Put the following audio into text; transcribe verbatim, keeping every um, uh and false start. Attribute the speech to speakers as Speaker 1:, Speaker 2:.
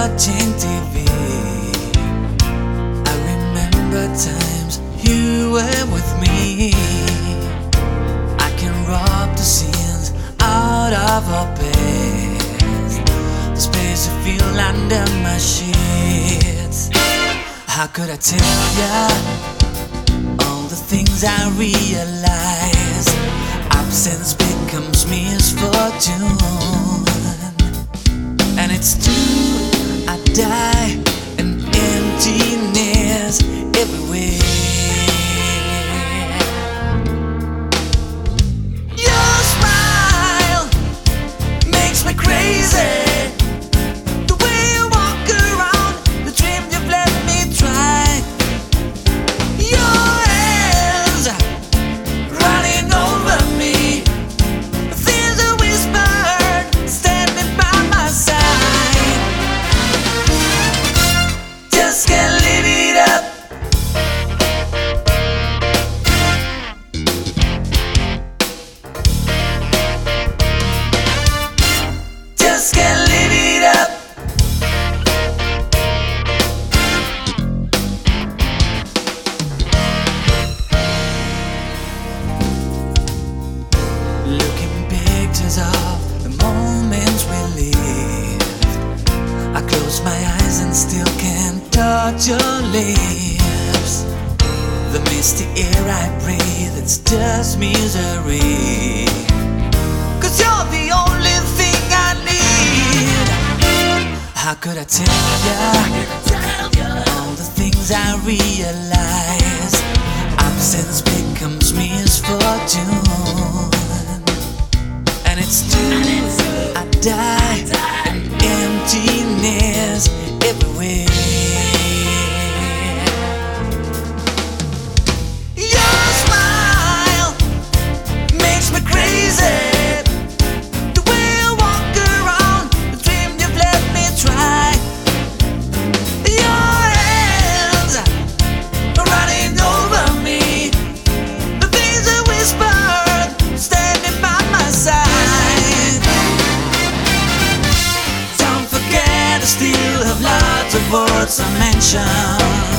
Speaker 1: watching T V. I remember times you were with me. I can rub the scenes out of our beds, the space you feel under my sheets. How could I tell ya all the things I realize? Absence becomes misfortune, and it's true, I die in emptiness everywhere. Your smile makes me crazy. The way you walk around, the dream you've let me try. Your hands running over me, the things you whispered, standing by my side. Just can't live it up. Just can't live it up. Looking pictures of the moments we lived. I close my eyes and still can't touch your lips. The misty air I breathe, it's just misery. Cause you're the only thing I need. How could I tell ya all the things I realize? Absence becomes misfortune, and it's true, I die in emptiness everywhere. Your smile makes me crazy. The way you walk around, the dream you've let me try. Your hands running over me, the things you whispered, standing by my side. Don't forget I still have lots of words to mention.